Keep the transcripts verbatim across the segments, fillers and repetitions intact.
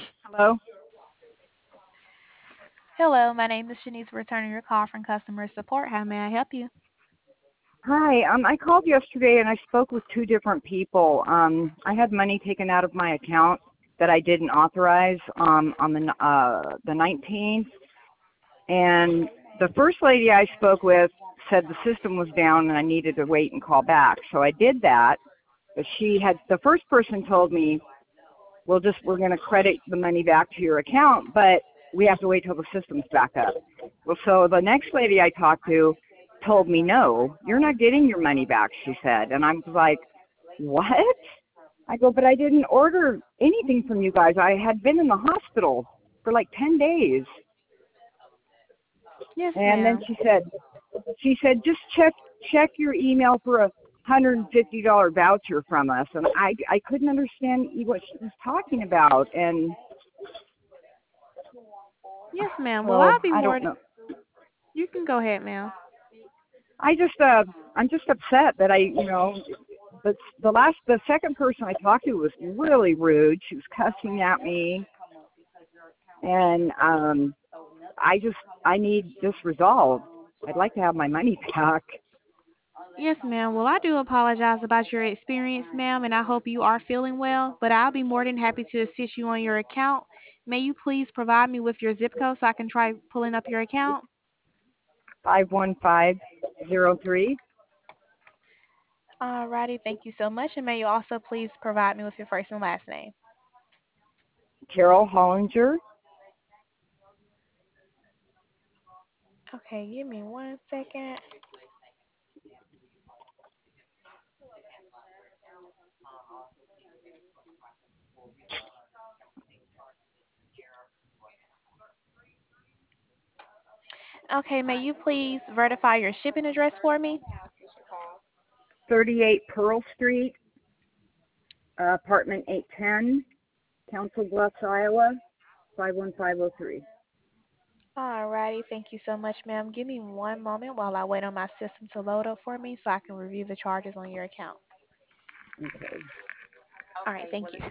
Hello. Hello, my name is Shanice, returning your call from customer support. How may I help you? Hi. Um, I called yesterday and I spoke with two different people. Um, I had money taken out of my account that I didn't authorize um, on the uh, the nineteenth, and the first lady I spoke with said the system was down and I needed to wait and call back. So I did that. But she had the first person told me, "We'll just we're going to credit the money back to your account, but we have to wait till the system's back up." Well, so the next lady I talked to told me, "No, you're not getting your money back," she said. And I was like, "What?" I go, "But I didn't order anything from you guys. I had been in the hospital for like ten days." Yes, And then ma'am. she said, she said, "Just check check your email for a one hundred fifty dollars voucher from us." And I, I couldn't understand what she was talking about. And Yes, ma'am. Well, so I'll be I more. don't Than, know. you can go ahead, ma'am. I just, uh, I'm just upset that I, you know, the, the last, the second person I talked to was really rude. She was cussing at me. And um, I just, I need this resolved. I'd like to have my money back. Yes, ma'am. Well, I do apologize about your experience, ma'am, and I hope you are feeling well. But I'll be more than happy to assist you on your account. May you please provide me with your zip code so I can try pulling up your account? five one five zero three. Alrighty, thank you so much. And may you also please provide me with your first and last name? Carol Hollinger. Okay, give me one second. Okay, may you please verify your shipping address for me? thirty-eight Pearl Street, uh, apartment eight ten, Council Bluffs, Iowa, five one five zero three. Alrighty, thank you so much, ma'am. Give me one moment while I wait on my system to load up for me so I can review the charges on your account. Okay. Alright, thank you.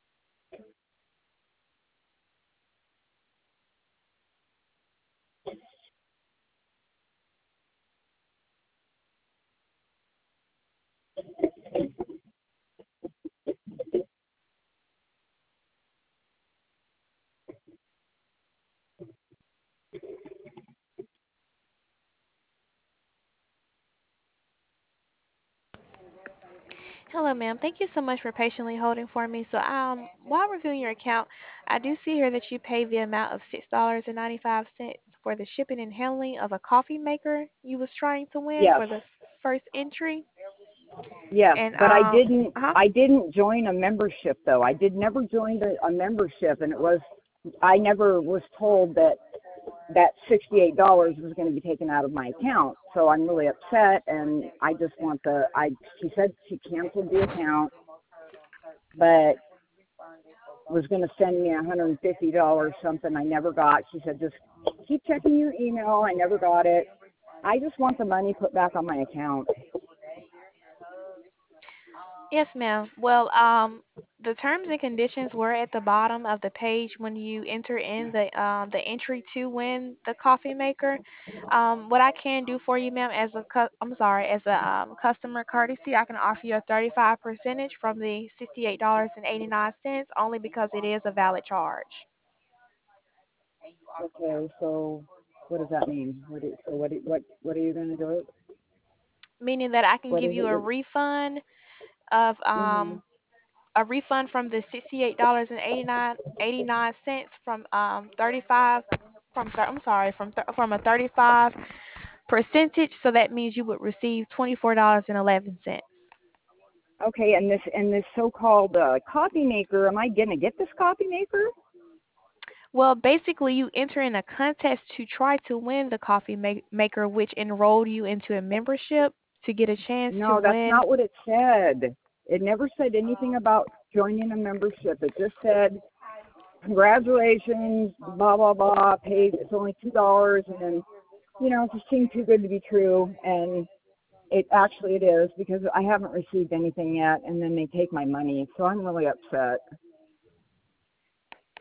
Hello, ma'am. Thank you so much for patiently holding for me. So, um, while reviewing your account, I do see here that you paid the amount of six dollars and ninety-five cents for the shipping and handling of a coffee maker you was trying to win Yes. for the first entry. Yes, And but I um, didn't. uh-huh. I didn't join a membership though. I did never join a, a membership, and it was. I never was told that that sixty-eight dollars was going to be taken out of my account. So I'm really upset, and I just want the. I. She said she canceled the account, but was going to send me a one hundred fifty dollars something I never got. She said just keep checking your email. I never got it. I just want the money put back on my account. Yes, ma'am. Well, um, the terms and conditions were at the bottom of the page when you enter in the um the entry to win the coffee maker. Um, what I can do for you, ma'am, as a cu- I'm sorry, as a um, customer courtesy, I can offer you a thirty-five percentage from the sixty-eight dollars and eighty-nine cents, only because it is a valid charge. Okay, so what does that mean? What do, so what do, what what are you going to do? Meaning that I can What give is you a it? refund of Mhm. um a refund from the sixty-eight dollars and eighty-nine eighty-nine cents from um thirty-five from thir- I'm sorry from th- from a thirty-five percentage, so that means you would receive twenty-four dollars and eleven cents. Okay, and this and this so-called uh, coffee maker. Am I going to get this coffee maker? Well, basically, you enter in a contest to try to win the coffee ma- maker, which enrolled you into a membership to get a chance to No, that's win. not what it said. It never said anything about joining a membership. It just said congratulations, blah blah blah. Paid. It's only two dollars, and then you know it just seemed too good to be true. And it actually it is because I haven't received anything yet, and then they take my money. So I'm really upset.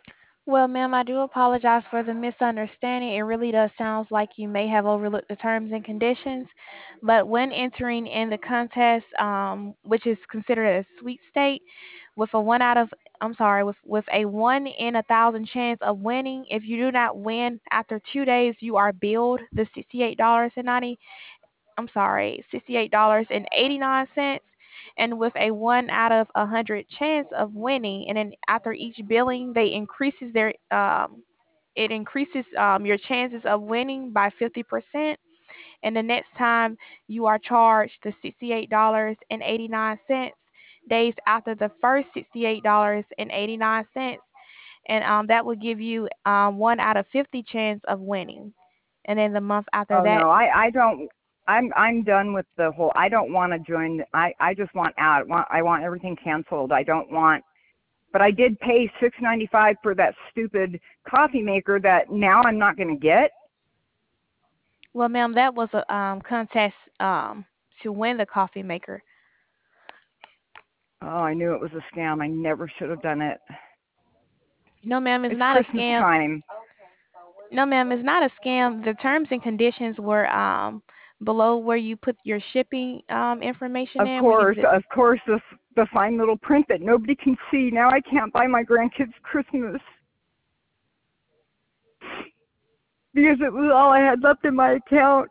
Well, ma'am, I do apologize for the misunderstanding. It really does sound like you may have overlooked the terms and conditions. But when entering in the contest, um, which is considered a sweet state, with a one out of I'm sorry, with with a one in a thousand chance of winning, if you do not win after two days, you are billed the sixty-eight dollars and ninety I'm sorry, sixty-eight dollars and eighty-nine cents. And with a one out of a hundred chance of winning, and then after each billing, they increases their um, it increases um, your chances of winning by fifty percent. And the next time you are charged the sixty-eight dollars and eighty-nine cents days after the first sixty-eight dollars and eighty-nine cents, and um, that will give you um, one out of fifty chance of winning. And then the month after Oh that. no, I I don't. I'm I'm done with the whole. I don't want to join. the- I I just want out. I want I want everything canceled. I don't want. But I did pay six ninety five for that stupid coffee maker that now I'm not going to get. Well, ma'am, that was a um, contest um, to win the coffee maker. Oh, I knew it was a scam. I never should have done it. No, ma'am, it's It's not a Christmas scam. time. No, ma'am, it's not a scam. The terms and conditions were um, below where you put your shipping um, information Of in. Where you course, put it. of course, the the fine little print that nobody can see. Now I can't buy my grandkids Christmas because it was all I had left in my account.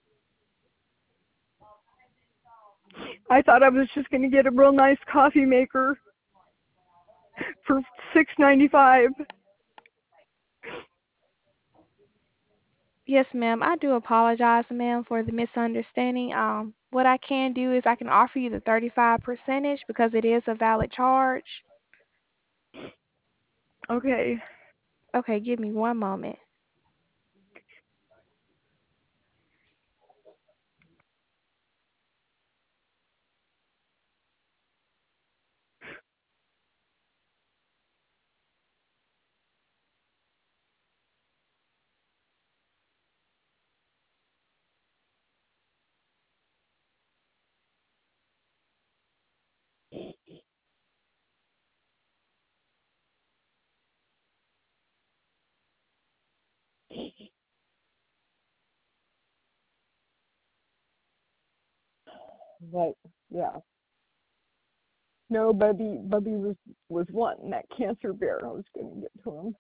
I thought I was just going to get a real nice coffee maker for six ninety five. Yes, ma'am. I do apologize, ma'am, for the misunderstanding. Um, what I can do is I can offer you the thirty-five percentage because it is a valid charge. Okay. Okay, give me one moment. But yeah. No, Bubby Bubby was was wanting that cancer bear. I was going to get to him.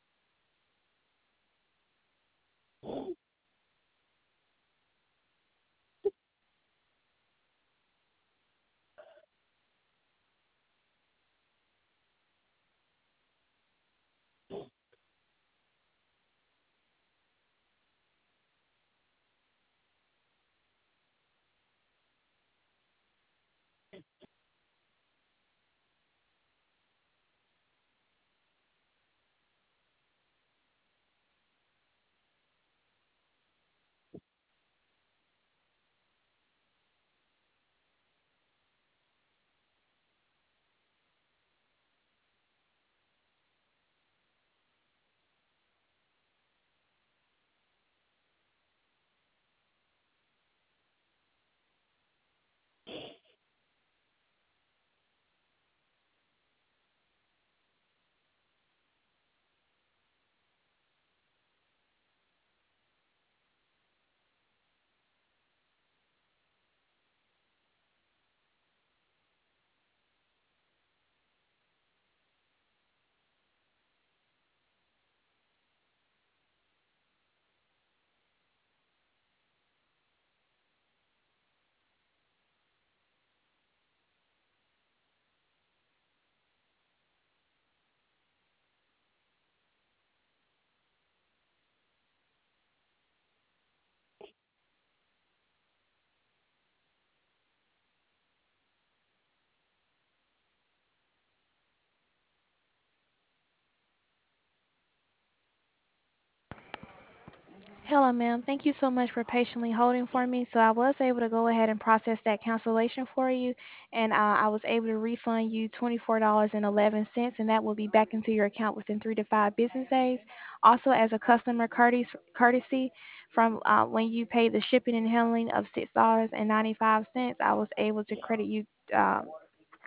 Hello, ma'am. Thank you so much for patiently holding for me. So I was able to go ahead and process that cancellation for you, and uh, I was able to refund you twenty-four dollars and eleven cents, and that will be back into your account within three to five business days. Also, as a customer courtesy, courtesy from uh, when you pay the shipping and handling of six dollars and ninety-five cents, I was able to credit you. Um,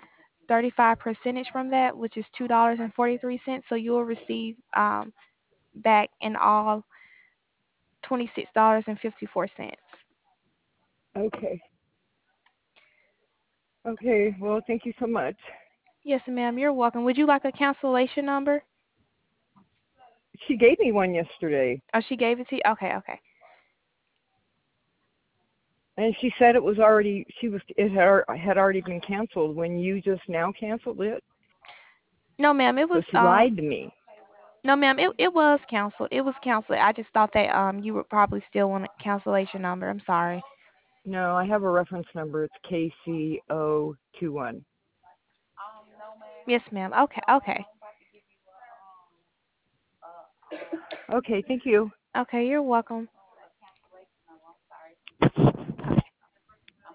thirty-five percentage from that, which is two dollars and forty-three cents. So you'll receive um, back in all twenty-six dollars and fifty-four cents. Okay. Okay. Well, thank you so much. Yes, ma'am. You're welcome. Would you like a cancellation number? She gave me one yesterday, Oh, she gave it to you? Okay, okay. and she said it was already she was it had al- had already been canceled when you just now canceled it. No, ma'am. It So was she um lied to me. no, ma'am. It it was canceled. It was canceled. I just thought that um you would probably still want a cancellation number. I'm sorry. No, I have a reference number. It's K C O two one. Yes, ma'am. Okay, okay. Okay. Thank you. Okay, you're welcome.